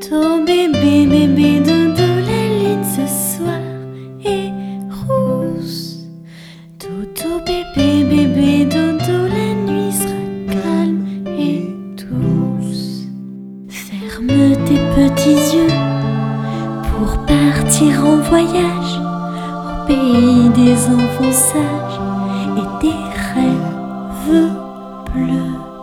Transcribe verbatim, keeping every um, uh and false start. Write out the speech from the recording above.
Toto bébé, bébé dodo, la lune ce soir est rousse. Toto bébé, bébé dodo, la nuit sera calme et douce. Ferme tes petits yeux pour partir en voyage au pays des enfants sages et des rêves bleus.